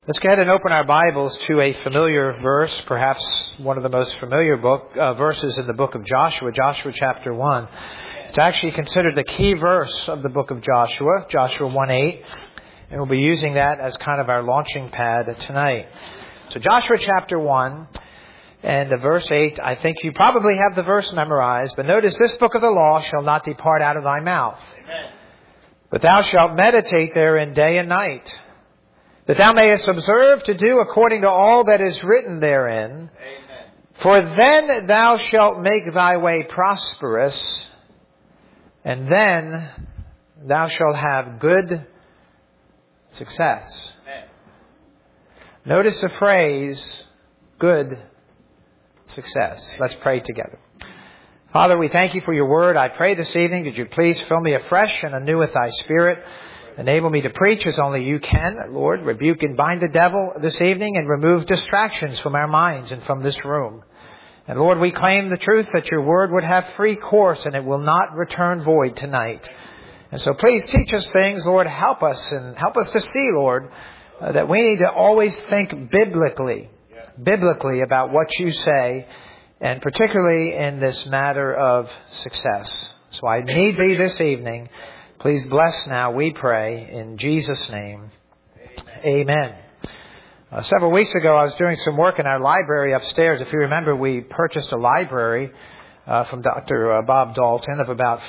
Let's go ahead and open our Bibles to a familiar verse, perhaps one of the most familiar verses in the book of Joshua, Joshua chapter 1. It's actually considered the key verse of the book of Joshua, Joshua 1:8, and we'll be using that as kind of our launching pad tonight. So Joshua chapter 1 and verse 8, I think you probably have the verse memorized, but notice, this book of the law shall not depart out of thy mouth, but thou shalt meditate therein day and night, that thou mayest observe to do according to all that is written therein. Amen. For then thou shalt make thy way prosperous, and then thou shalt have good success. Amen. Notice the phrase, good success. Let's pray together. Father, we thank you for your word. I pray this evening that you please fill me afresh and anew with thy Spirit. Enable me to preach as only you can, Lord. Rebuke and bind the devil this evening and remove distractions from our minds and from this room. And Lord, we claim the truth that your word would have free course and it will not return void tonight. And so please teach us things, Lord. Help us to see, Lord, that we need to always think biblically about what you say, and particularly in this matter of success. So I need thee this evening. Please bless now, we pray, in Jesus' name. Amen. Several weeks ago, I was doing some work in our library upstairs. If you remember, we purchased a library from Dr. Bob Dalton of about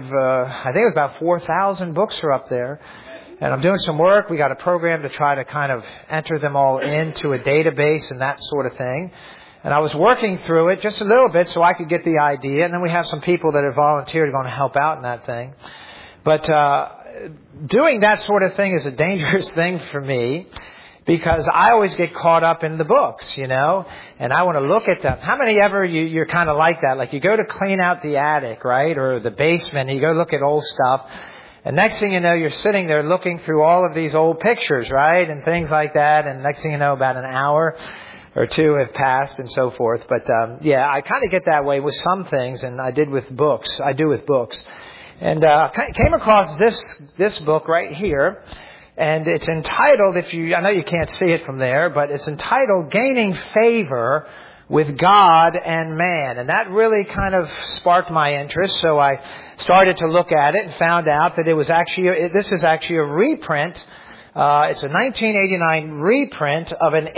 4,000 books are up there. And I'm doing some work. We got a program to try to kind of enter them all into a database and that sort of thing. And I was working through it just a little bit so I could get the idea. And then we have some people that have volunteered going to help out in that thing. But doing that sort of thing is a dangerous thing for me because I always get caught up in the books, and I want to look at them. How many ever you're kind of like that? Like you go to clean out the attic, right, or the basement, and you go look at old stuff, and next thing you know, you're sitting there looking through all of these old pictures, right, and things like that, and next thing you know, about an hour or two have passed and so forth. But I kind of get that way with some things, and I do with books. And came across this book right here, and it's entitled, I know you can't see it from there, but it's entitled Gaining Favor with God and Man. And that really kind of sparked my interest, so I started to look at it and found out that this is actually a reprint. It's a 1989 reprint of an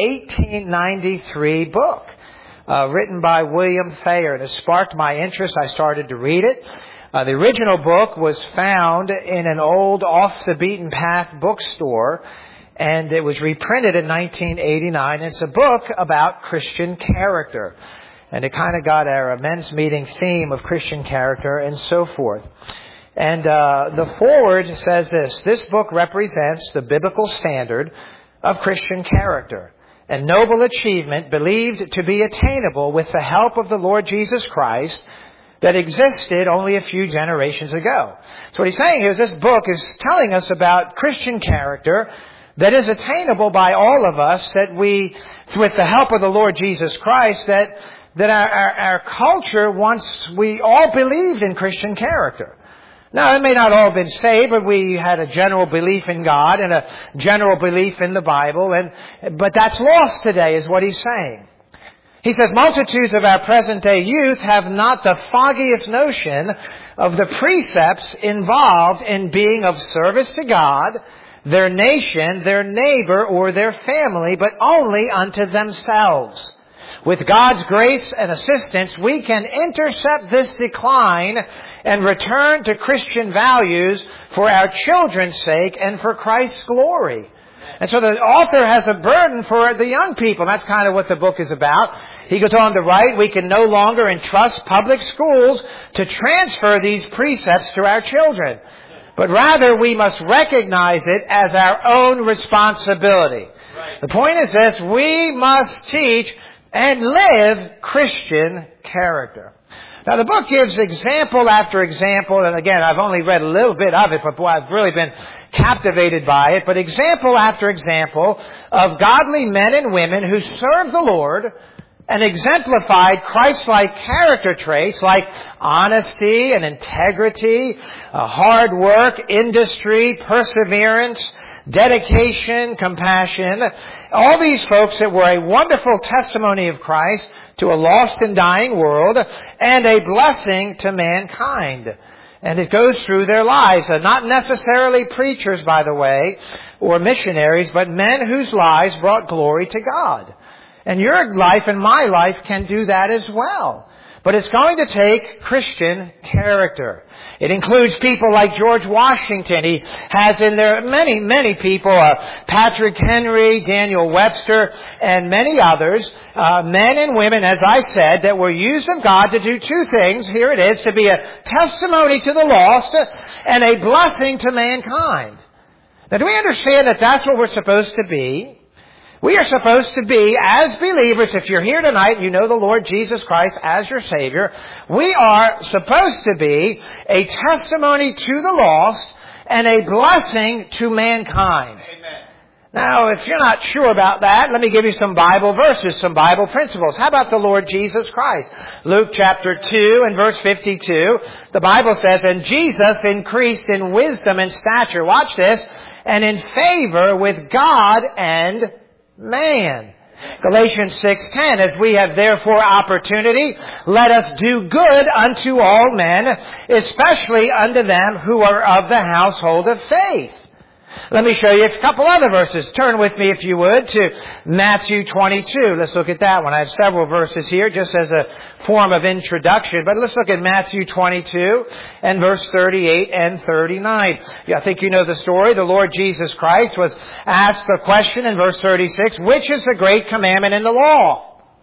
1893 book written by William Thayer. And it sparked my interest. I started to read it. The original book was found in an old off-the-beaten-path bookstore, and it was reprinted in 1989. It's a book about Christian character, and it kind of got our men's meeting theme of Christian character and so forth. And the foreword says this book represents the biblical standard of Christian character and noble achievement believed to be attainable with the help of the Lord Jesus Christ that existed only a few generations ago. So what he's saying here is this book is telling us about Christian character that is attainable by all of us, that we, with the help of the Lord Jesus Christ, that our culture we all believed in Christian character. Now, it may not all have been saved, but we had a general belief in God and a general belief in the Bible, but that's lost today, is what he's saying. He says, multitudes of our present-day youth have not the foggiest notion of the precepts involved in being of service to God, their nation, their neighbor, or their family, but only unto themselves. With God's grace and assistance, we can intercept this decline and return to Christian values for our children's sake and for Christ's glory. And so the author has a burden for the young people. That's kind of what the book is about. He goes on to write, we can no longer entrust public schools to transfer these precepts to our children, but rather we must recognize it as our own responsibility. Right. The point is this, we must teach and live Christian character. Now, the book gives example after example, and again, I've only read a little bit of it, but boy, I've really been captivated by it. But example after example of godly men and women who serve the Lord and exemplified Christ-like character traits like honesty and integrity, hard work, industry, perseverance, dedication, compassion. All these folks that were a wonderful testimony of Christ to a lost and dying world and a blessing to mankind. And it goes through their lives. Not necessarily preachers, by the way, or missionaries, but men whose lives brought glory to God. And your life and my life can do that as well. But it's going to take Christian character. It includes people like George Washington. He has in there many people, Patrick Henry, Daniel Webster, and many others, men and women, as I said, that were used of God to do two things. Here it is, to be a testimony to the lost and a blessing to mankind. Now, do we understand that that's what we're supposed to be? We are supposed to be, as believers, if you're here tonight, you know the Lord Jesus Christ as your Savior, we are supposed to be a testimony to the lost and a blessing to mankind. Amen. Now, if you're not sure about that, let me give you some Bible verses, some Bible principles. How about the Lord Jesus Christ? Luke chapter 2 and verse 52, the Bible says, "And Jesus increased in wisdom and stature," watch this, "and in favor with God and man." Galatians 6:10, "As we have therefore opportunity, let us do good unto all men, especially unto them who are of the household of faith." Let me show you a couple other verses. Turn with me, if you would, to Matthew 22. Let's look at that one. I have several verses here just as a form of introduction. But let's look at Matthew 22 and verse 38 and 39. I think you know the story. The Lord Jesus Christ was asked the question in verse 36, which is the great commandment in the law?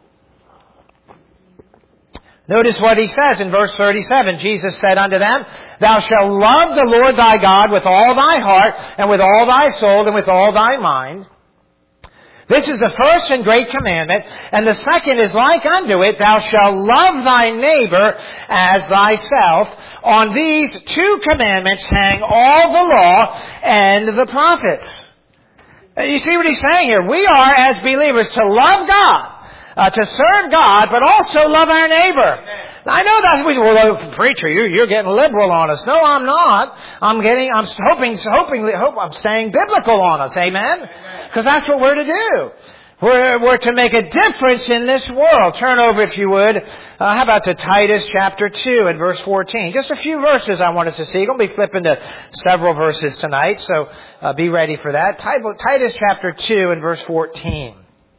Notice what he says in verse 37. Jesus said unto them, "Thou shalt love the Lord thy God with all thy heart, and with all thy soul, and with all thy mind. This is the first and great commandment, and the second is like unto it, thou shalt love thy neighbor as thyself. On these two commandments hang all the law and the prophets." You see what he's saying here? We are, as believers, to love God. To serve God, but also love our neighbor. Now, I know that's what, well, preacher, you're getting liberal on us. No, I'm not. I'm staying biblical on us. Amen? Because that's what we're to do. We're to make a difference in this world. Turn over, if you would. How about to Titus chapter 2 and verse 14? Just a few verses I want us to see. I'm going to be flipping to several verses tonight, so be ready for that. Titus chapter 2 and verse 14.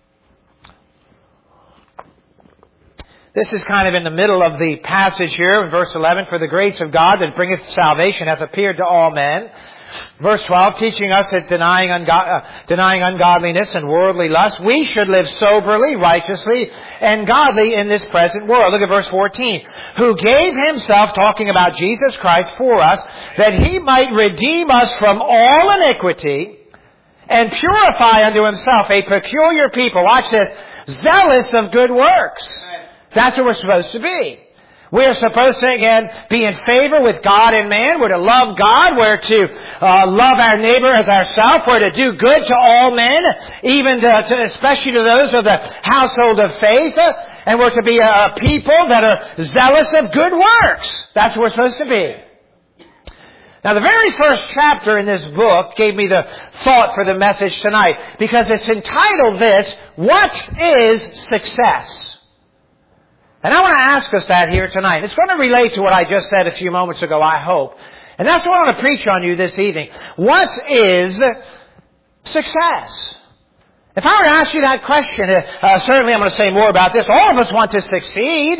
This is kind of in the middle of the passage here in verse 11. "For the grace of God that bringeth salvation hath appeared to all men." Verse 12, teaching us that denying ungodliness and worldly lust, we should live soberly, righteously, and godly in this present world. Look at verse 14. "Who gave himself," talking about Jesus Christ, "for us, that he might redeem us from all iniquity, and purify unto himself a peculiar people," watch this, "zealous of good works." That's what we're supposed to be. We're supposed to, again, be in favor with God and man. We're to love God. We're to love our neighbor as ourselves. We're to do good to all men, even especially to those of the household of faith. And we're to be a people that are zealous of good works. That's what we're supposed to be. Now, the very first chapter in this book gave me the thought for the message tonight, because it's entitled this, "What is Success?" And I want to ask us that here tonight. It's going to relate to what I just said a few moments ago, I hope. And that's what I want to preach on you this evening. What is success? If I were to ask you that question, certainly I'm going to say more about this. All of us want to succeed.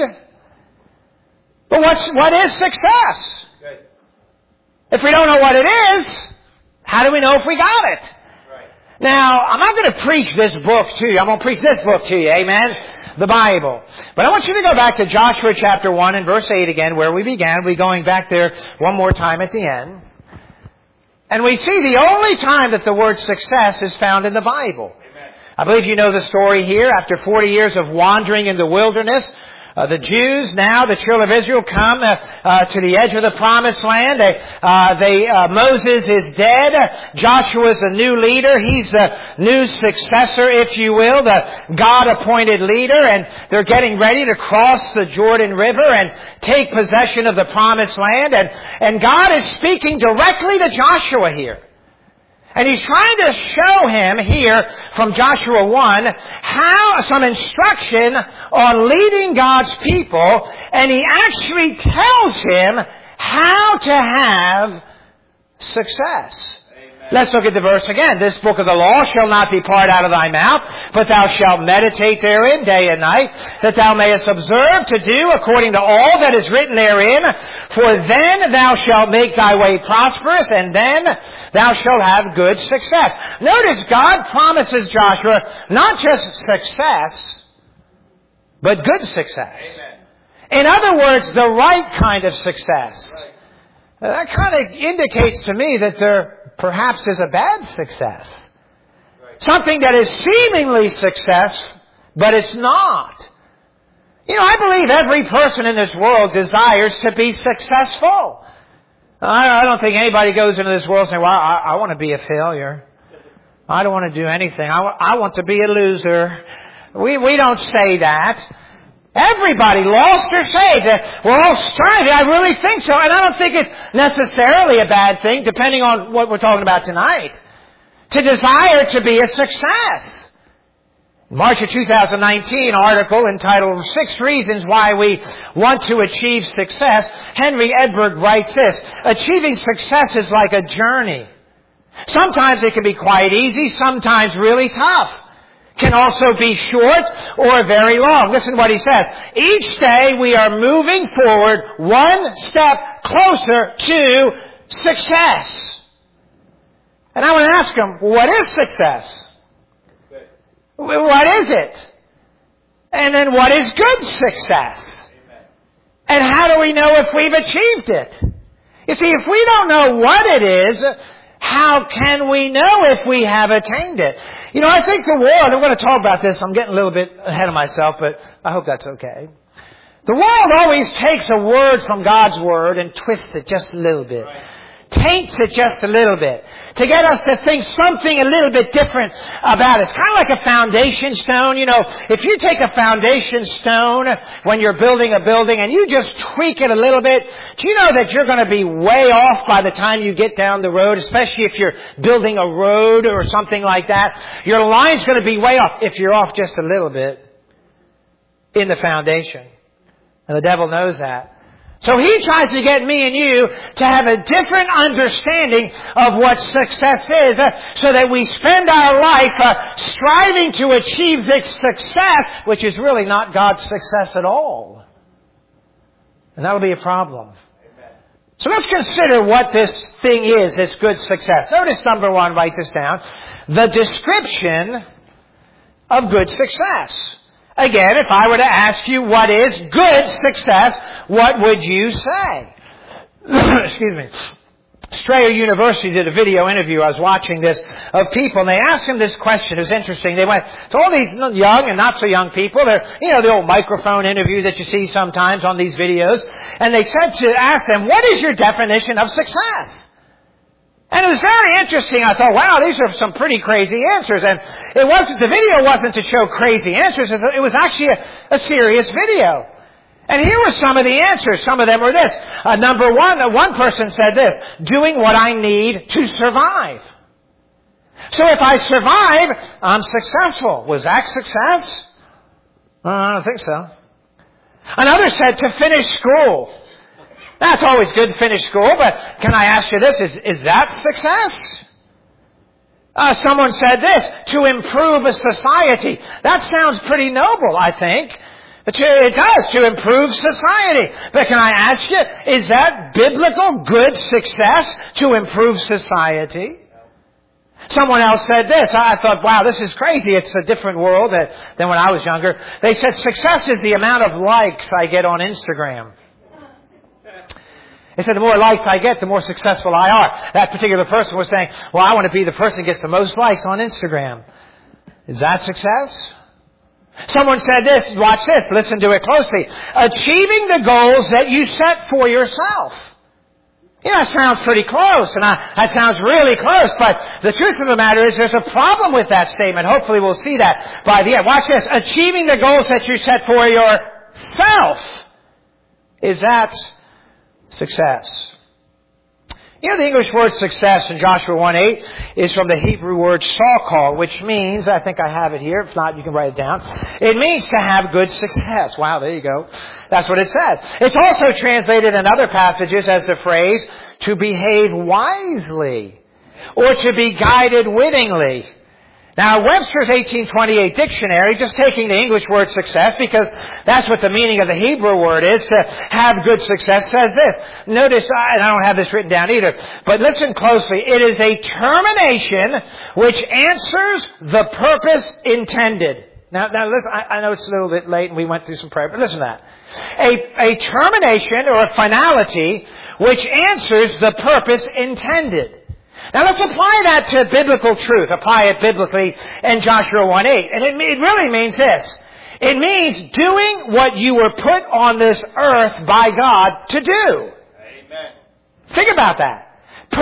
But what is success? Good. If we don't know what it is, how do we know if we got it? Right. Now, I'm not going to preach this book to you. I'm going to preach this book to you. Amen? The Bible. But I want you to go back to Joshua chapter 1 and verse 8 again, where we began. We're going back there one more time at the end. And we see the only time that the word success is found in the Bible. Amen. I believe you know the story here. After 40 years of wandering in the wilderness, the Jews, now the children of Israel, come to the edge of the promised land. Moses is dead. Joshua is the new leader. He's the new successor, if you will, the God-appointed leader. And they're getting ready to cross the Jordan River and take possession of the promised land. And God is speaking directly to Joshua here. And he's trying to show him here from Joshua 1 how some instruction on leading God's people, and he actually tells him how to have success. Let's look at the verse again. This book of the law shall not depart out of thy mouth, but thou shalt meditate therein day and night, that thou mayest observe to do according to all that is written therein. For then thou shalt make thy way prosperous, and then thou shalt have good success. Notice God promises Joshua not just success, but good success. Amen. In other words, the right kind of success. Right. That kind of indicates to me that there perhaps is a bad success. Right. Something that is seemingly success, but it's not. You know, I believe every person in this world desires to be successful. I don't think anybody goes into this world saying, well, I want to be a failure. I don't want to do anything. I want to be a loser. We don't say that. Everybody, lost or saved, we're all striving. I really think so. And I don't think it's necessarily a bad thing, depending on what we're talking about tonight, to desire to be a success. In March of 2019, article entitled 6 Reasons Why We Want to Achieve Success, Henry Edberg writes this: achieving success is like a journey. Sometimes it can be quite easy, sometimes really tough. Can also be short or very long. Listen to what he says. Each day we are moving forward one step closer to success. And I want to ask him, what is success? What is it? And then what is good success? And how do we know if we've achieved it? You see, if we don't know what it is, how can we know if we have attained it? You know, I think the world, I'm going to talk about this, I'm getting a little bit ahead of myself, but I hope that's okay. The world always takes a word from God's Word and twists it just a little bit. Right. Taints it just a little bit. To get us to think something a little bit different about it. It's kind of like a foundation stone. You know, if you take a foundation stone when you're building a building and you just tweak it a little bit, do you know that you're going to be way off by the time you get down the road, especially if you're building a road or something like that? Your line's going to be way off if you're off just a little bit in the foundation. And the devil knows that. So he tries to get me and you to have a different understanding of what success is, so that we spend our life striving to achieve this success, which is really not God's success at all. And that will be a problem. Amen. So let's consider what this thing is, this good success. Notice number 1, write this down. The description of good success. Again, if I were to ask you what is good success, what would you say? Excuse me. Strayer University did a video interview. I was watching this of people, and they asked him this question. It was interesting. They went to all these young and not so young people. They're, you know, the old microphone interview that you see sometimes on these videos. And they said to ask them, what is your definition of success? And it was very interesting. I thought, wow, these are some pretty crazy answers. And the video wasn't to show crazy answers. It was actually a serious video. And here were some of the answers. Some of them were this. Number 1, one person said this: doing what I need to survive. So if I survive, I'm successful. Was that success? I don't think so. Another said to finish school. That's always good to finish school, but can I ask you this? Is that success? Someone said this: to improve a society. That sounds pretty noble, I think. It does, to improve society. But can I ask you, is that biblical good success, to improve society? Someone else said this. I thought, wow, this is crazy. It's a different world than when I was younger. They said success is the amount of likes I get on Instagram. They said the more likes I get, the more successful I are. That particular person was saying, well, I want to be the person that gets the most likes on Instagram. Is that success? Someone said this, watch this, listen to it closely. Achieving the goals that you set for yourself. You know, that sounds pretty close, and that sounds really close, but the truth of the matter is there's a problem with that statement. Hopefully we'll see that by the end. Watch this. Achieving the goals that you set for yourself. Is that success? You know, the English word success in Joshua 1:8 is from the Hebrew word sakal, which means, I think I have it here, if not, you can write it down. It means to have good success. Wow, there you go. That's what it says. It's also translated in other passages as the phrase, to behave wisely, or to be guided wittingly. Now, Webster's 1828 dictionary, just taking the English word success, because that's what the meaning of the Hebrew word is, to have good success, says this. Notice, and I don't have this written down either, but listen closely. It is a termination which answers the purpose intended. Now listen, I know it's a little bit late and we went through some prayer, but listen to that. A termination or a finality which answers the purpose intended. Now let's apply that to biblical truth. Apply it biblically in Joshua 1:8. And it really means this. It means doing what you were put on this earth by God to do. Amen. Think about that.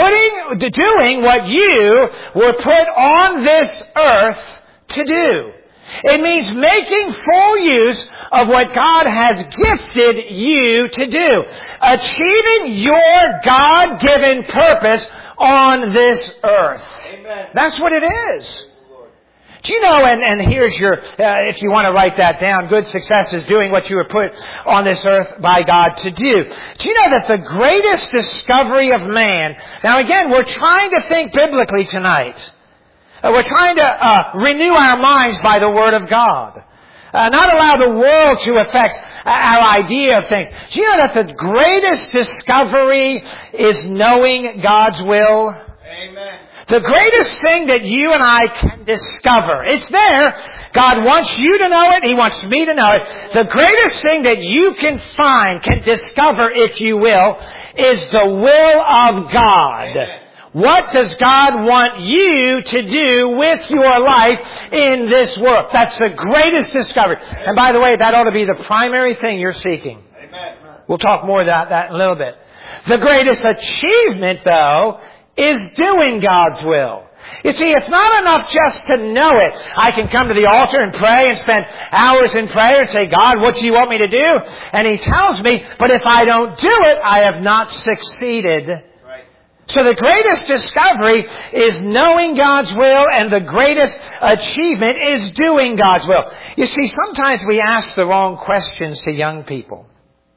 Doing what you were put on this earth to do. It means making full use of what God has gifted you to do. Achieving your God-given purpose on this earth. Amen. That's what it is. Do you know, and here's your, if you want to write that down, good success is doing what you were put on this earth by God to do. Do you know that the greatest discovery of man, now again, we're trying to think biblically tonight. We're trying to renew our minds by the Word of God. Not allow the world to affect our idea of things. Do you know that the greatest discovery is knowing God's will? Amen. The greatest thing that you and I can discover, it's there. God wants you to know it. He wants me to know it. The greatest thing that you can find, can discover, if you will, is the will of God. Amen. What does God want you to do with your life in this world? That's the greatest discovery. And by the way, that ought to be the primary thing you're seeking. Amen. We'll talk more about that in a little bit. The greatest achievement, though, is doing God's will. You see, it's not enough just to know it. I can come to the altar and pray and spend hours in prayer and say, God, what do you want me to do? And He tells me, but if I don't do it, I have not succeeded. So the greatest discovery is knowing God's will, and the greatest achievement is doing God's will. You see, sometimes we ask the wrong questions to young people.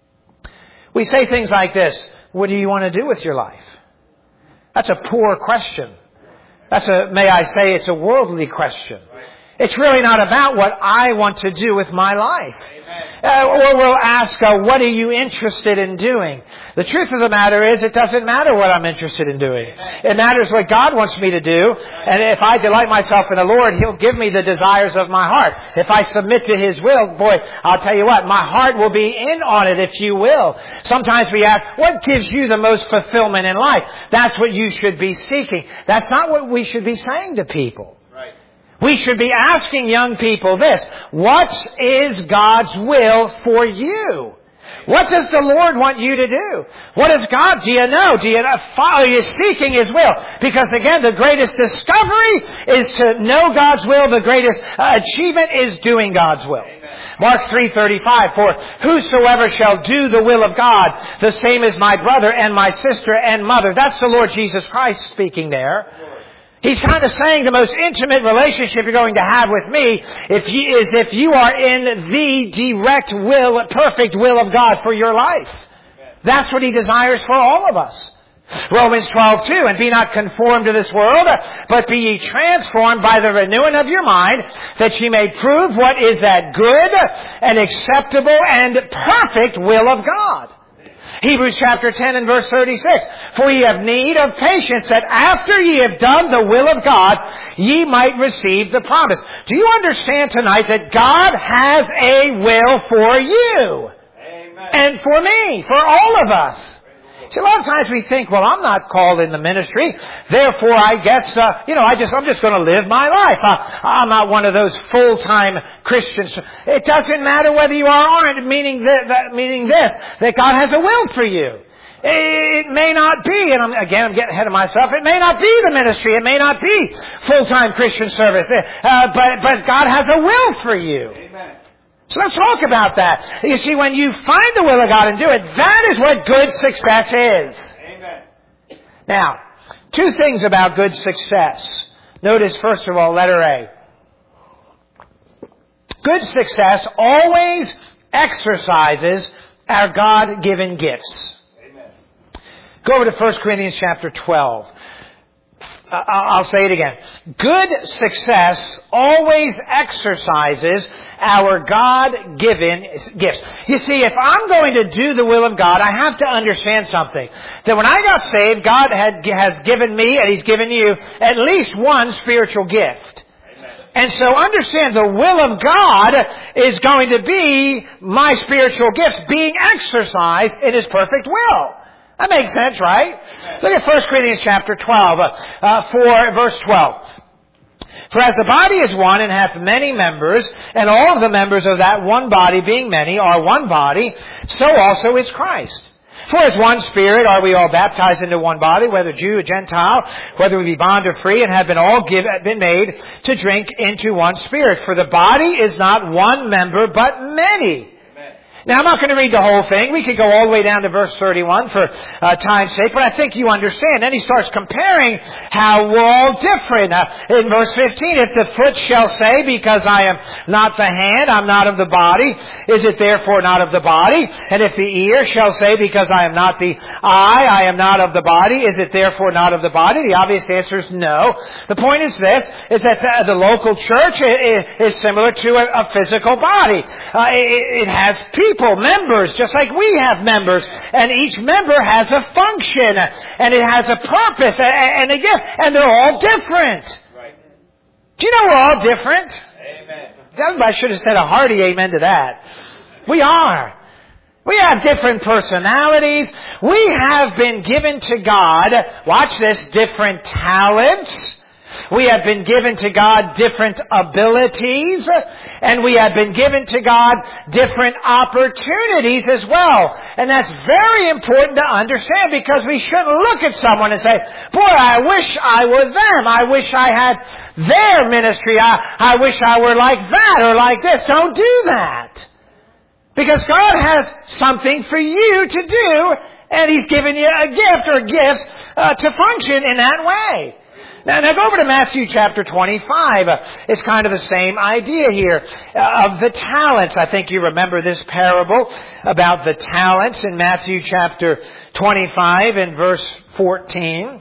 We say things like this, what do you want to do with your life? That's a poor question. May I say, it's a worldly question. It's really not about what I want to do with my life. Or we'll ask, what are you interested in doing? The truth of the matter is, it doesn't matter what I'm interested in doing. It matters what God wants me to do. And if I delight myself in the Lord, He'll give me the desires of my heart. If I submit to His will, boy, I'll tell you what, my heart will be in on it, if you will. Sometimes we ask, what gives you the most fulfillment in life? That's what you should be seeking. That's not what we should be saying to people. We should be asking young people this. What is God's will for you? What does the Lord want you to do? What is God? Do you know? Are you seeking His will? Because again, the greatest discovery is to know God's will. The greatest achievement is doing God's will. Mark 3:35, for whosoever shall do the will of God, the same is my brother and my sister and mother. That's the Lord Jesus Christ speaking there. He's kind of saying the most intimate relationship you're going to have with me is if you are in the direct will, perfect will of God for your life. That's what He desires for all of us. Romans 12:2, and be not conformed to this world, but be ye transformed by the renewing of your mind, that ye may prove what is that good and acceptable and perfect will of God. Hebrews chapter 10 and verse 36. For ye have need of patience, that after ye have done the will of God, ye might receive the promise. Do you understand tonight that God has a will for you? Amen. And for me, for all of us. See, a lot of times we think, well, I'm not called in the ministry, therefore I guess, I'm just going to live my life. I'm not one of those full-time Christians. It doesn't matter whether you are or aren't, meaning this, that God has a will for you. It may not be, and I'm getting ahead of myself, it may not be the ministry, it may not be full-time Christian service, but God has a will for you. Amen. So let's talk about that. You see, when you find the will of God and do it, that is what good success is. Amen. Now, two things about good success. Notice, first of all, letter A. Good success always exercises our God-given gifts. Amen. Go over to 1 Corinthians chapter 12. I'll say it again. Good success always exercises our God-given gifts. You see, if I'm going to do the will of God, I have to understand something. That when I got saved, God has given me, and He's given you, at least one spiritual gift. And so understand the will of God is going to be my spiritual gift being exercised in His perfect will. That makes sense, right? Look at 1 Corinthians chapter 12, verse 12. For as the body is one and hath many members, and all of the members of that one body being many are one body, so also is Christ. For as one Spirit are we all baptized into one body, whether Jew or Gentile, whether we be bond or free, and have been all been made to drink into one Spirit. For the body is not one member, but many. Now, I'm not going to read the whole thing. We could go all the way down to verse 31 for time's sake, but I think you understand. Then he starts comparing how we're all different. In verse 15, if the foot shall say, because I am not the hand, I'm not of the body, is it therefore not of the body? And if the ear shall say, because I am not the eye, I am not of the body, is it therefore not of the body? The obvious answer is no. The point is this, is that the local church is similar to a physical body. It has people. Members, just like we have members, and each member has a function, and it has a purpose, and a gift, and they're all different. Right. Do you know we're all different? Amen. I should have said a hearty amen to that. We are. We have different personalities. We have been given to God, watch this, different talents. We have been given to God different abilities, and we have been given to God different opportunities as well. And that's very important to understand, because we shouldn't look at someone and say, boy, I wish I were them. I wish I had their ministry. I wish I were like that or like this. Don't do that. Because God has something for you to do, and He's given you a gift or gifts to function in that way. Now go over to Matthew chapter 25. It's kind of the same idea here of the talents. I think you remember this parable about the talents in Matthew chapter 25 and verse 14.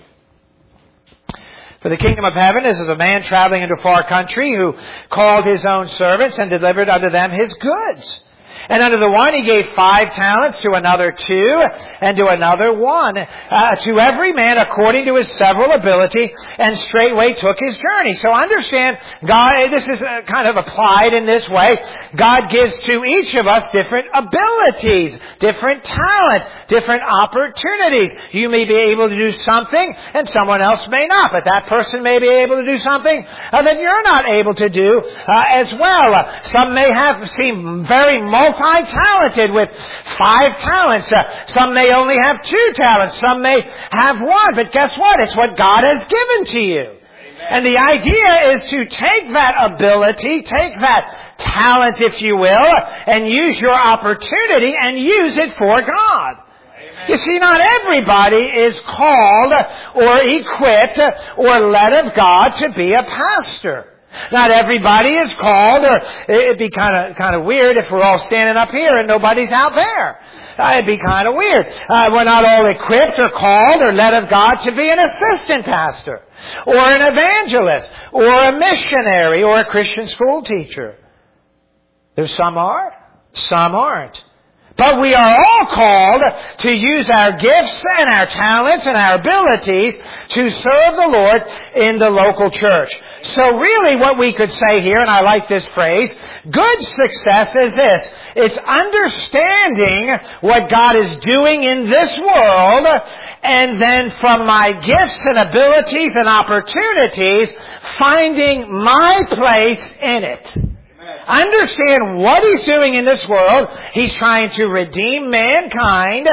For the kingdom of heaven is as a man traveling into a far country who called his own servants and delivered unto them his goods. And unto the one he gave 5 talents, to another 2, and to another 1. To every man according to his several ability, and straightway took his journey. So understand, God, this is kind of applied in this way. God gives to each of us different abilities, different talents, different opportunities. You may be able to do something, and someone else may not. But that person may be able to do something that you're not able to do as well. Some may seem very multi-talented with 5 talents. Some may only have 2 talents. Some may have 1. But guess what? It's what God has given to you. Amen. And the idea is to take that ability, take that talent, if you will, and use your opportunity and use it for God. Amen. You see, not everybody is called or equipped or led of God to be a pastor. Not everybody is called, or it'd be kind of weird if we're all standing up here and nobody's out there. It'd be kind of weird. We're not all equipped or called or led of God to be an assistant pastor, or an evangelist, or a missionary, or a Christian school teacher. There's some are, some aren't. But we are all called to use our gifts and our talents and our abilities to serve the Lord in the local church. So really what we could say here, and I like this phrase, good success is this. It's understanding what God is doing in this world, and then from my gifts and abilities and opportunities, finding my place in it. Understand what He's doing in this world. He's trying to redeem mankind,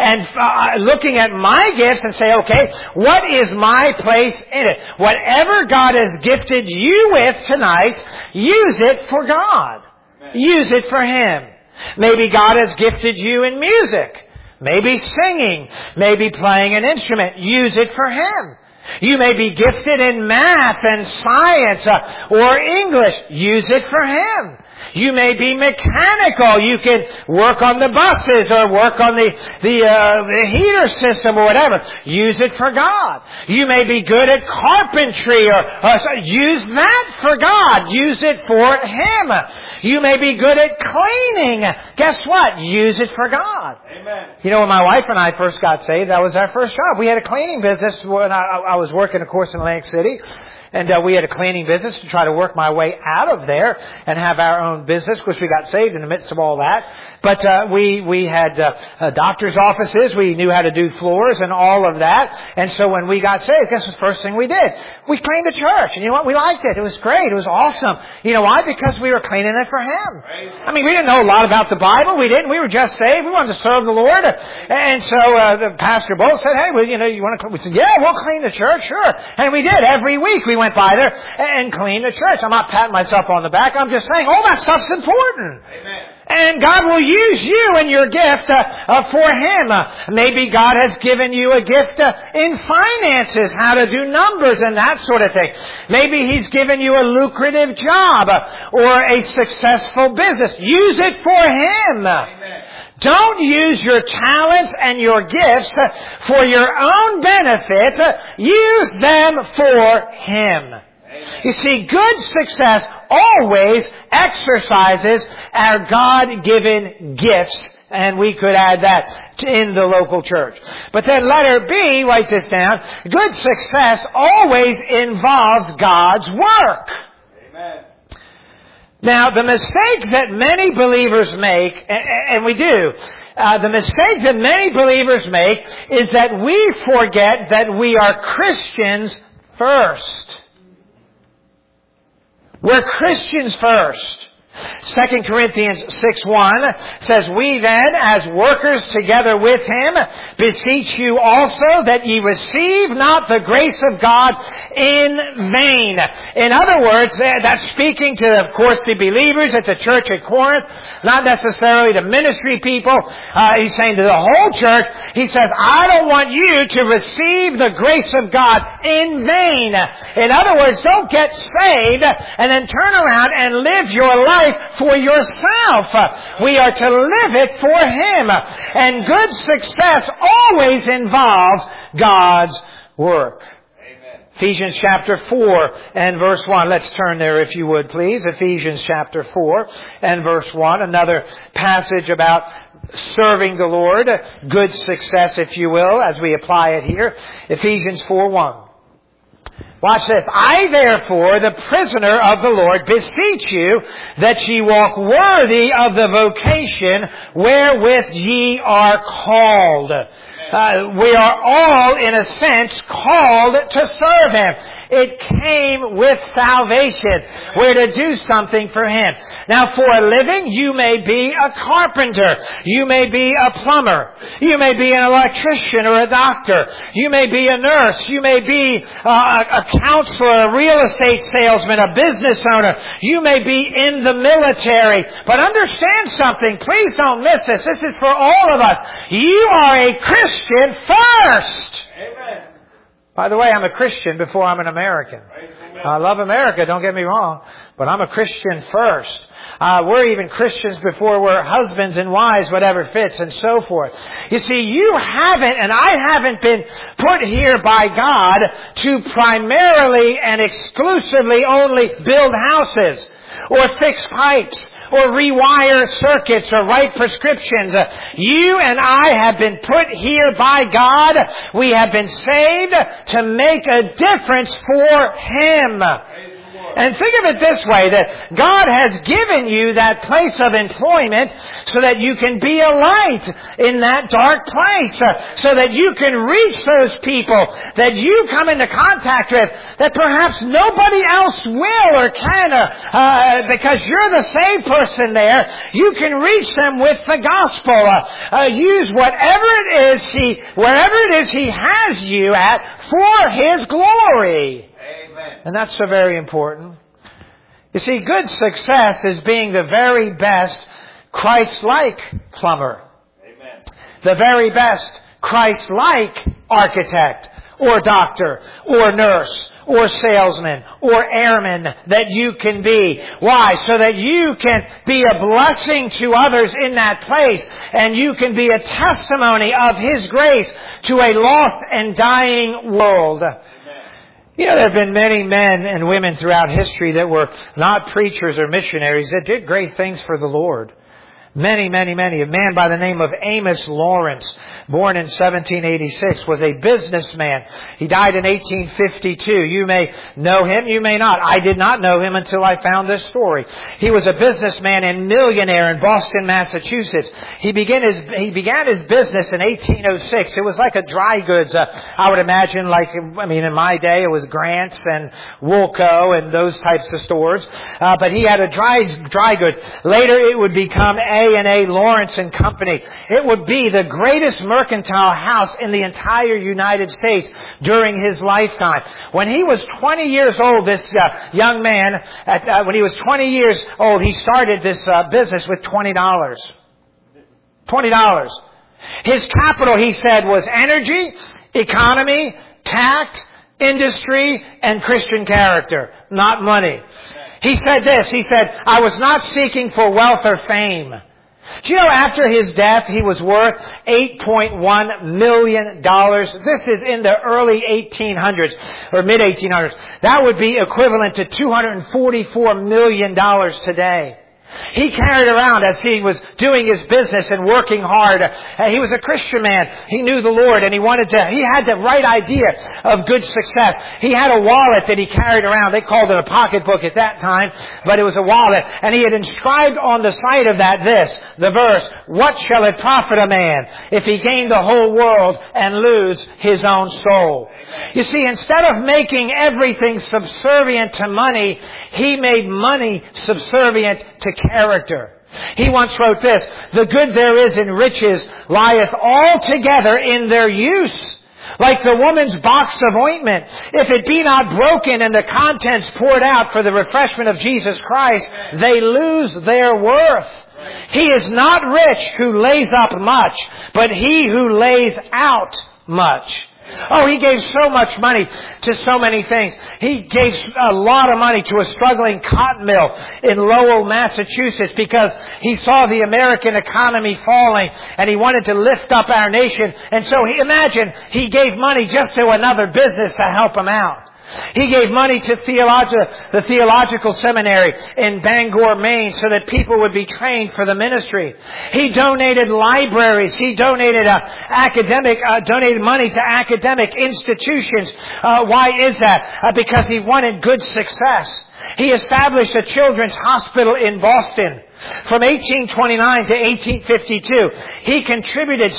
and looking at my gifts and say, okay, what is my place in it? Whatever God has gifted you with tonight, use it for God. Use it for Him. Maybe God has gifted you in music. maybe singing, maybe playing an instrument. Use it for Him. You may be gifted in math and science or English. Use it for Him. You may be mechanical. You can work on the buses or work on the heater system or whatever. Use it for God. You may be good at carpentry or use that for God. Use it for Him. You may be good at cleaning. Guess what? Use it for God. Amen. You know, when my wife and I first got saved, that was our first job. We had a cleaning business when I was working, of course, in Atlantic City. And we had a cleaning business to try to work my way out of there and have our own business. Of course, we got saved in the midst of all that. But we had doctor's offices. We knew how to do floors and all of that. And so when we got saved, guess what the first thing we did? We cleaned the church. And you know what? We liked it. It was great. It was awesome. You know why? Because we were cleaning it for Him. I mean, we didn't know a lot about the Bible. We didn't. We were just saved. We wanted to serve the Lord. And so the pastor both said, hey, well, you know, you want to clean? We said, yeah, we'll clean the church. Sure. And we did. Every week we went by there and cleaned the church. I'm not patting myself on the back. I'm just saying all that stuff's important. Amen. And God will use you and your gift for Him. Maybe God has given you a gift in finances, how to do numbers and that sort of thing. Maybe He's given you a lucrative job or a successful business. Use it for Him. Amen. Don't use your talents and your gifts for your own benefit. Use them for Him. You see, good success always exercises our God-given gifts, and we could add that in the local church. But then letter B, write this down, good success always involves God's work. Amen. Now, the mistake that many believers make, and we do, the mistake that many believers make is that we forget that we are Christians first. We're Christians first. 2 Corinthians 6:1 says, we then, as workers together with Him, beseech you also that ye receive not the grace of God in vain. In other words, that's speaking to, of course, the believers at the church at Corinth, not necessarily the ministry people. He's saying to the whole church, he says, I don't want you to receive the grace of God in vain. In other words, don't get saved and then turn around and live your life for yourself. We are to live it for Him. And good success always involves God's work. Amen. Ephesians chapter 4 and verse 1. Let's turn there if you would, please. Ephesians chapter 4 and verse 1. Another passage about serving the Lord. Good success, if you will, as we apply it here. Ephesians 4:1. Watch this. I therefore, the prisoner of the Lord, beseech you that ye walk worthy of the vocation wherewith ye are called. We are all, in a sense, called to serve Him. It came with salvation. We're to do something for Him. Now, for a living, you may be a carpenter. You may be a plumber. You may be an electrician or a doctor. You may be a nurse. You may be a counselor, a real estate salesman, a business owner. You may be in the military. But understand something. Please don't miss this. This is for all of us. You are a Christian first. Amen. By the way, I'm a Christian before I'm an American. I love America, don't get me wrong, but I'm a Christian first. We're even Christians before we're husbands and wives, whatever fits, and so forth. You see, you haven't, and I haven't been put here by God to primarily and exclusively only build houses or fix pipes or rewire circuits or write prescriptions. You and I have been put here by God. We have been saved to make a difference for Him. And think of it this way, that God has given you that place of employment so that you can be a light in that dark place, so that you can reach those people that you come into contact with that perhaps nobody else will or can, because you're the same person there. You can reach them with the gospel. Use wherever it is He has you at for His glory. And that's so very important. You see, good success is being the very best Christ-like plumber. Amen. the very best Christ-like architect or doctor or nurse or salesman or airman that you can be. Why? So that you can be a blessing to others in that place, and you can be a testimony of His grace to a lost and dying world. You know, there have been many men and women throughout history that were not preachers or missionaries that did great things for the Lord. Many. A man by the name of Amos Lawrence, born in 1786, was a businessman. He died in 1852. You may know him, you may not. I did not know him until I found this story. He was a businessman and millionaire in Boston, Massachusetts. He began his business in 1806. It was like a dry goods, I would imagine, in my day it was Grant's and Woolco and those types of stores. But he had a dry goods. Later it would become A&A Lawrence and Company. It would be the greatest mercantile house in the entire United States during his lifetime. When he was 20 years old, this young man, when he was 20 years old, he started this business with $20. $20. His capital, he said, was energy, economy, tact, industry, and Christian character, not money. He said this, he said, I was not seeking for wealth or fame. Do you know after his death he was worth $8.1 million? This is in the early 1800s or mid 1800s. That would be equivalent to $244 million today. He carried around as he was doing his business and working hard. He was a Christian man. He knew the Lord and he had the right idea of good success. He had a wallet that he carried around. They called it a pocketbook at that time, but it was a wallet. And he had inscribed on the side of that the verse, what shall it profit a man if he gain the whole world and lose his own soul? You see, instead of making everything subservient to money, he made money subservient to character. He once wrote this, the good there is in riches lieth altogether in their use. Like the woman's box of ointment, if it be not broken and the contents poured out for the refreshment of Jesus Christ, they lose their worth. He is not rich who lays up much, but he who lays out much. Oh, he gave so much money to so many things. He gave a lot of money to a struggling cotton mill in Lowell, Massachusetts, because he saw the American economy falling and he wanted to lift up our nation. And so imagine he gave money just to another business to help him out. He gave money to the theological seminary in Bangor, Maine, so that people would be trained for the ministry. He donated libraries. He donated donated money to academic institutions. Why is that? Because he wanted good success. He established a children's hospital in Boston. From 1829 to 1852, he contributed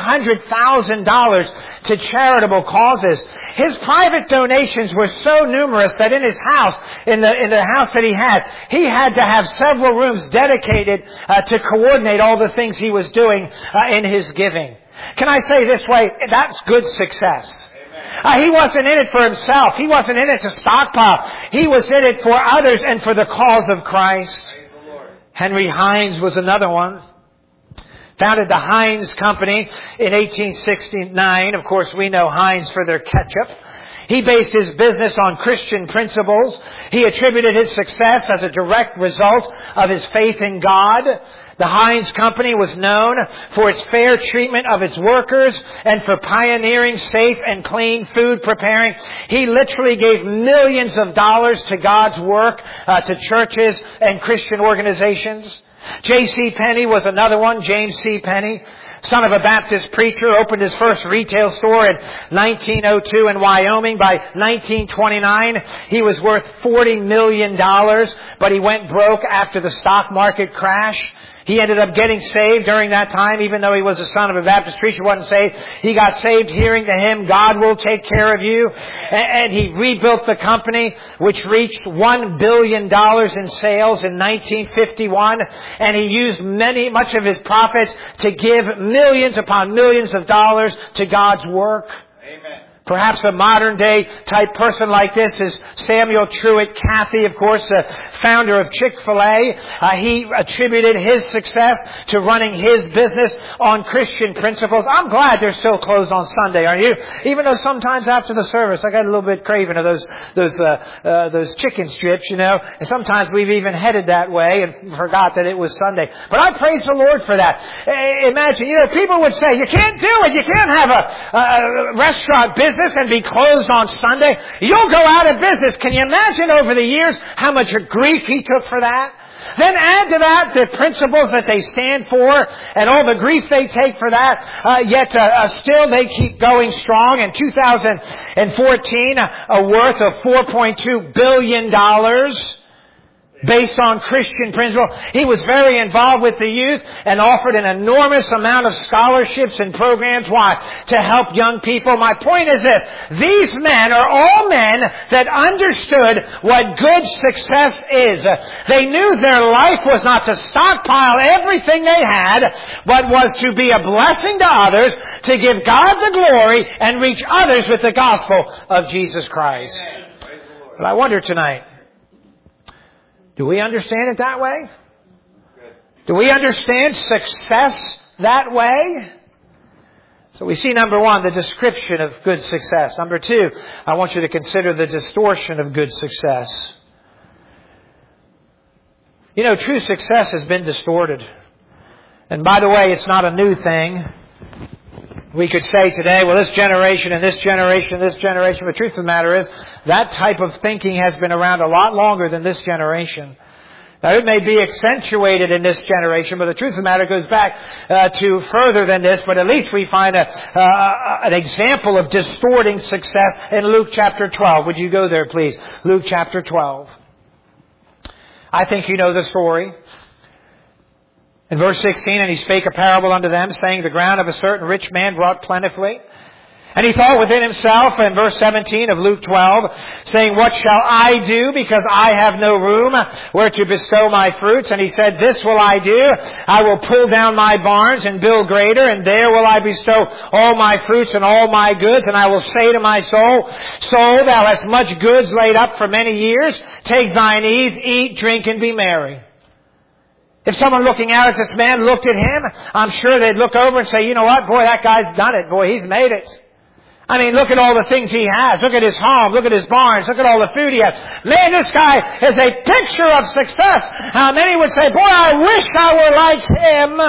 $700,000 to charitable causes. His private donations were so numerous that in his house, in the house that he had to have several rooms dedicated to coordinate all the things he was doing in his giving. Can I say this way? That's good success. He wasn't in it for himself. He wasn't in it to stockpile. He was in it for others and for the cause of Christ. Henry Heinz was another one. Founded the Heinz Company in 1869. Of course, we know Heinz for their ketchup. He based his business on Christian principles. He attributed his success as a direct result of his faith in God. The Heinz Company was known for its fair treatment of its workers and for pioneering safe and clean food preparing. He literally gave millions of dollars to God's work, to churches and Christian organizations. J.C. Penney was another one. James C. Penney, son of a Baptist preacher, opened his first retail store in 1902 in Wyoming. By 1929, he was worth $40 million, but he went broke after the stock market crash. He ended up getting saved during that time, even though he was the son of a Baptist preacher, wasn't saved. He got saved hearing the hymn, God will take care of you. And he rebuilt the company, which reached $1 billion in sales in 1951. And he used much of his profits to give millions upon millions of dollars to God's work. Amen. Perhaps a modern-day type person like this is Samuel Truett Cathy, of course, the founder of Chick-fil-A. He attributed his success to running his business on Christian principles. I'm glad they're still closed on Sunday, aren't you? Even though sometimes after the service I got a little bit craving of those chicken strips, you know. And sometimes we've even headed that way and forgot that it was Sunday. But I praise the Lord for that. Imagine, you know, people would say, you can't do it. You can't have a restaurant business and be closed on Sunday. You'll go out of business. Can you imagine over the years how much grief he took for that? Then add to that the principles that they stand for and all the grief they take for that. Yet still they keep going strong. In 2014, a worth of $4.2 billion. Based on Christian principle. He was very involved with the youth and offered an enormous amount of scholarships and programs. Why? To help young people. My point is this. These men are all men that understood what good success is. They knew their life was not to stockpile everything they had, but was to be a blessing to others, to give God the glory and reach others with the gospel of Jesus Christ. But I wonder tonight, do we understand it that way? Do we understand success that way? So we see, number one, the description of good success. Number two, I want you to consider the distortion of good success. You know, true success has been distorted. And by the way, it's not a new thing. We could say today, well, this generation and this generation and this generation. But the truth of the matter is, that type of thinking has been around a lot longer than this generation. Now, it may be accentuated in this generation, but the truth of the matter goes back to further than this. But at least we find an example of distorting success in Luke chapter 12. Would you go there, please? Luke chapter 12. I think you know the story. In verse 16, and he spake a parable unto them, saying, the ground of a certain rich man brought plentifully. And he thought within himself, in verse 17 of Luke 12, saying, what shall I do, because I have no room where to bestow my fruits? And he said, this will I do. I will pull down my barns and build greater, and there will I bestow all my fruits and all my goods. And I will say to my soul, soul, thou hast much goods laid up for many years. Take thine ease, eat, drink, and be merry. If someone looking out at this man looked at him, I'm sure they'd look over and say, you know what, boy, that guy's done it. Boy, he's made it. I mean, look at all the things he has. Look at his home. Look at his barns. Look at all the food he has. Man, this guy is a picture of success. Many would say, boy, I wish I were like him.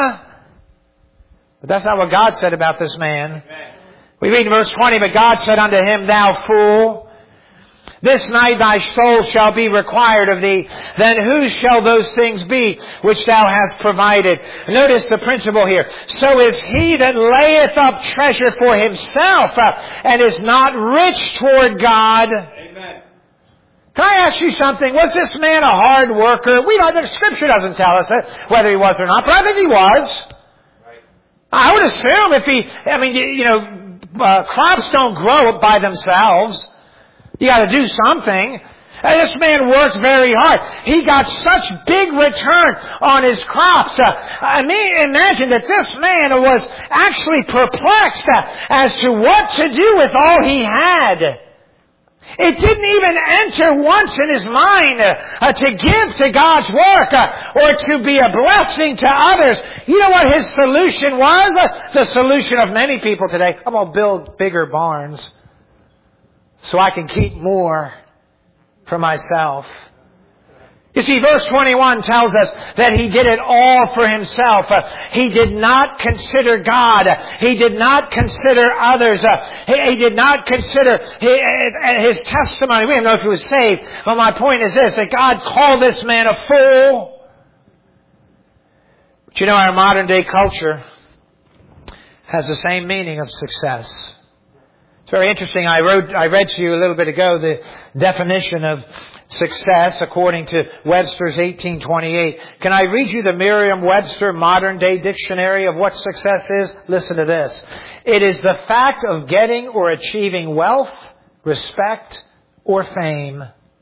But that's not what God said about this man. We read in verse 20, but God said unto him, thou fool, this night thy soul shall be required of thee. Then whose shall those things be which thou hast provided? Notice the principle here. So is he that layeth up treasure for himself and is not rich toward God. Amen. Can I ask you something? Was this man a hard worker? The Scripture doesn't tell us whether he was or not, but I think he was. Right. I would assume crops don't grow by themselves. You got to do something. And this man worked very hard. He got such big return on his crops. Imagine that this man was actually perplexed as to what to do with all he had. It didn't even enter once in his mind to give to God's work or to be a blessing to others. You know what his solution was? The solution of many people today. I'm going to build bigger barns so I can keep more for myself. You see, verse 21 tells us that he did it all for himself. He did not consider God. He did not consider others. He did not consider his testimony. We don't know if he was saved. But my point is this, that God called this man a fool. But you know, our modern day culture has the same meaning of success. It's very interesting. I read to you a little bit ago the definition of success according to Webster's 1828. Can I read you the Merriam-Webster modern day dictionary of what success is? Listen to this. It is the fact of getting or achieving wealth, respect, or fame.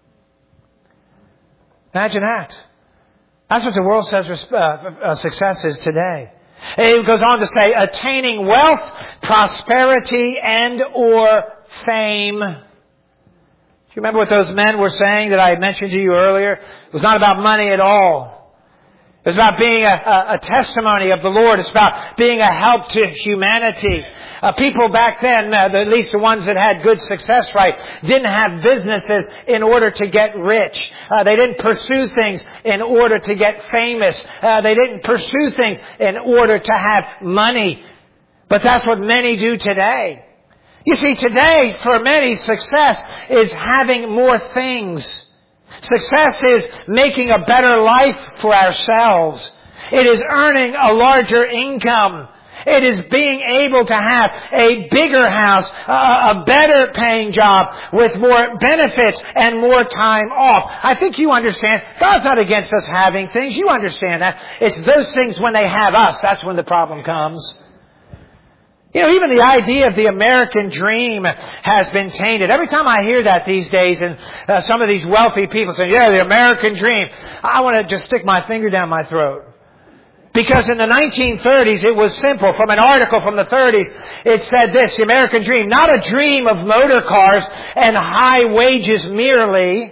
Imagine that. That's what the world says success is today. It goes on to say, attaining wealth, prosperity, and or fame. Do you remember what those men were saying that I had mentioned to you earlier? It was not about money at all. It was about being a testimony of the Lord. It's about being a help to humanity. People back then, at least the ones that had good success, right, didn't have businesses in order to get rich. They didn't pursue things in order to get famous. They didn't pursue things in order to have money. But that's what many do today. You see, today, for many, success is having more things. Success is making a better life for ourselves. It is earning a larger income. It is being able to have a bigger house, a better paying job with more benefits and more time off. I think you understand. God's not against us having things. You understand that. It's those things when they have us, that's when the problem comes. You know, even the idea of the American dream has been tainted. Every time I hear that these days, and some of these wealthy people say, yeah, the American dream, I want to just stick my finger down my throat. Because in the 1930s, it was simple. From an article from the 30s, it said this, the American dream, not a dream of motor cars and high wages merely,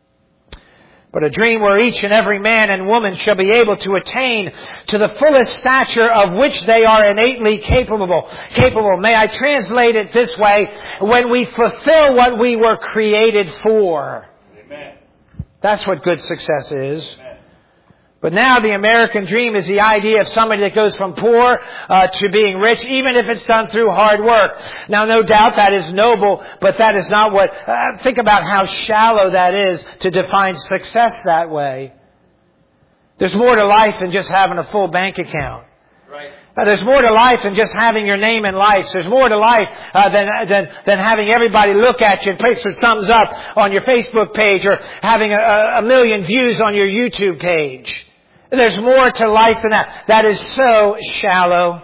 but a dream where each and every man and woman shall be able to attain to the fullest stature of which they are innately capable. May I translate it this way? When we fulfill what we were created for. Amen. That's what good success is. Amen. But now the American dream is the idea of somebody that goes from poor to being rich, even if it's done through hard work. Now, no doubt that is noble, but that is not what... think about how shallow that is to define success that way. There's more to life than just having a full bank account. Right. There's more to life than just having your name in lights. There's more to life than having everybody look at you and place their thumbs up on your Facebook page or having a million views on your YouTube page. There's more to life than that. That is so shallow.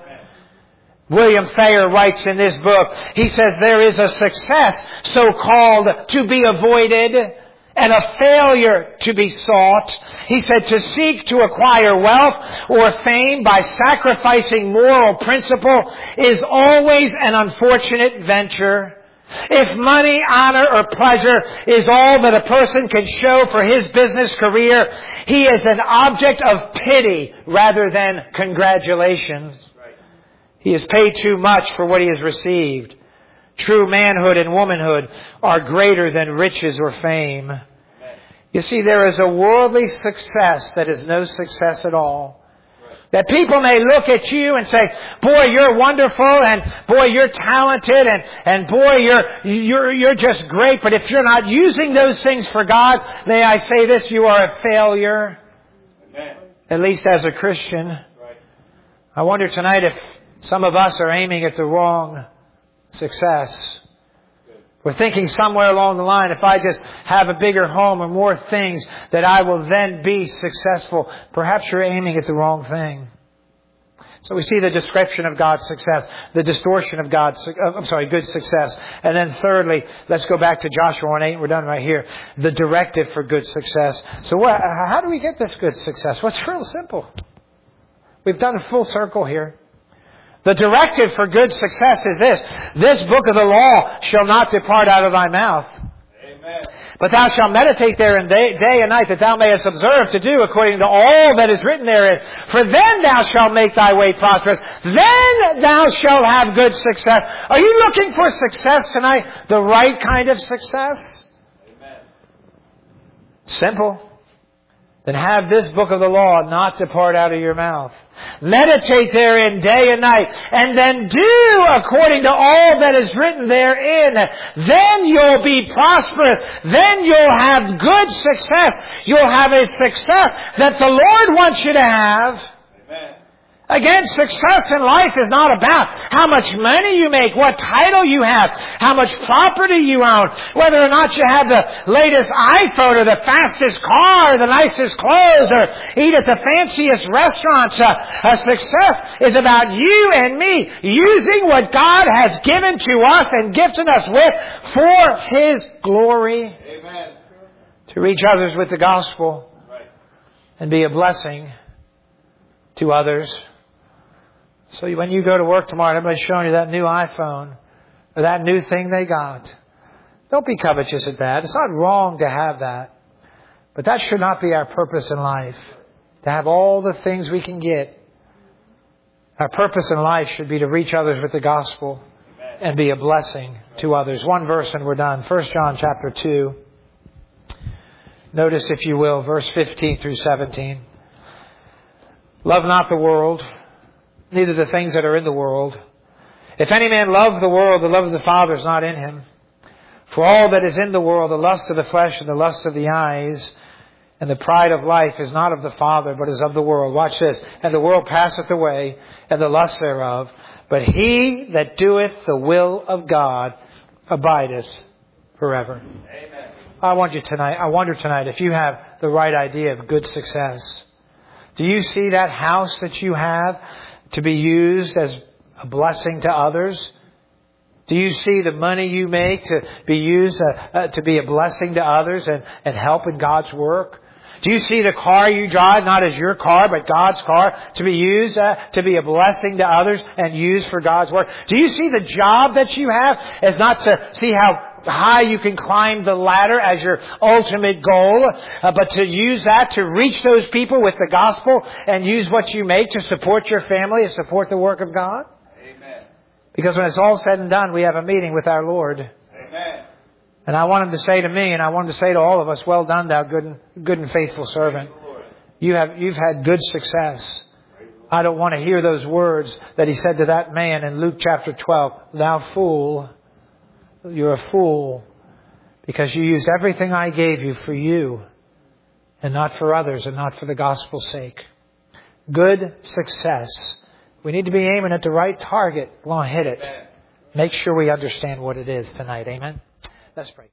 William Thayer writes in this book, he says there is a success so-called to be avoided and a failure to be sought. He said to seek to acquire wealth or fame by sacrificing moral principle is always an unfortunate venture. If money, honor, or pleasure is all that a person can show for his business career, he is an object of pity rather than congratulations. Right. He has paid too much for what he has received. True manhood and womanhood are greater than riches or fame. Amen. You see, there is a worldly success that is no success at all. That people may look at you and say, boy, you're wonderful, and boy, you're talented, and boy, you're just great. But if you're not using those things for God, may I say this, you are a failure. Amen. At least as a Christian. Right. I wonder tonight if some of us are aiming at the wrong success. We're thinking somewhere along the line, if I just have a bigger home or more things, that I will then be successful. Perhaps you're aiming at the wrong thing. So we see the description of God's success, the distortion of good success. And then thirdly, let's go back to Joshua 1:8. We're done right here. The directive for good success. So how do we get this good success? Well, it's real simple. We've done a full circle here. The directive for good success is this. This book of the law shall not depart out of thy mouth. Amen. But thou shalt meditate therein day and night, that thou mayest observe to do according to all that is written therein. For then thou shalt make thy way prosperous. Then thou shalt have good success. Are you looking for success tonight? The right kind of success? Amen. Simple. Then have this book of the law not depart out of your mouth. Meditate therein day and night, and then do according to all that is written therein. Then you'll be prosperous. Then you'll have good success. You'll have a success that the Lord wants you to have. Amen. Again, success in life is not about how much money you make, what title you have, how much property you own, whether or not you have the latest iPhone or the fastest car or the nicest clothes or eat at the fanciest restaurants. Success is about you and me using what God has given to us and gifted us with for His glory. Amen. To reach others with the gospel and be a blessing to others. So when you go to work tomorrow and everybody's showing you that new iPhone, or that new thing they got. Don't be covetous at that. It's not wrong to have that. But that should not be our purpose in life, to have all the things we can get. Our purpose in life should be to reach others with the gospel and be a blessing to others. One verse and we're done. 1 John chapter 2. Notice, if you will, verse 15 through 17. Love not the world, neither the things that are in the world. If any man love the world, the love of the Father is not in him. For all that is in the world, the lust of the flesh and the lust of the eyes and the pride of life is not of the Father, but is of the world. Watch this. And the world passeth away, and the lust thereof. But he that doeth the will of God abideth forever. Amen. I wonder tonight if you have the right idea of good success. Do you see that house that you have to be used as a blessing to others? Do you see the money you make to be used to be a blessing to others and help in God's work? Do you see the car you drive, not as your car, but God's car, to be used to be a blessing to others and used for God's work? Do you see the job that you have as not to see how high you can climb the ladder as your ultimate goal, but to use that to reach those people with the gospel and use what you make to support your family and support the work of God? Amen. Because when it's all said and done, we have a meeting with our Lord. Amen. And I want Him to say to me, and I want Him to say to all of us, well done, thou good and faithful servant. You've had good success. I don't want to hear those words that He said to that man in Luke chapter 12. Thou fool, you're a fool, because you used everything I gave you for you and not for others and not for the gospel's sake. Good success. We need to be aiming at the right target. We'll hit it. Make sure we understand what it is tonight. Amen. Let's pray.